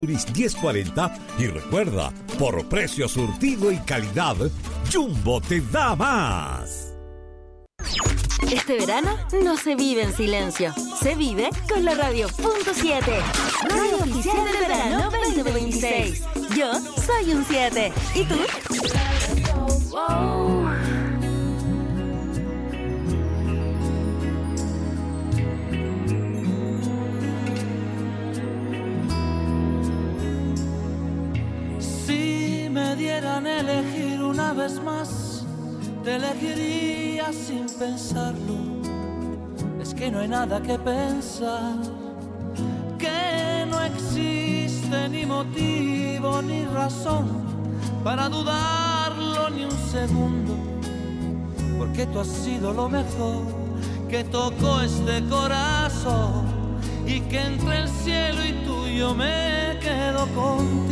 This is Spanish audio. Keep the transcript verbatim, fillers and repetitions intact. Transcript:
diez cuarenta y recuerda, por precio, surtido y calidad, Jumbo te da más. Este verano no se vive en silencio, se vive con la radio punto siete, radio oficial del verano veinte veintiséis. Yo soy un siete, ¿y tú? Si me dieran elegir una vez más, te elegiría sin pensarlo. Es que no hay nada que pensar, que no existe ni motivo ni razón para dudarlo ni un segundo, porque tú has sido lo mejor que tocó este corazón, y que entre el cielo y tú yo me quedo contigo.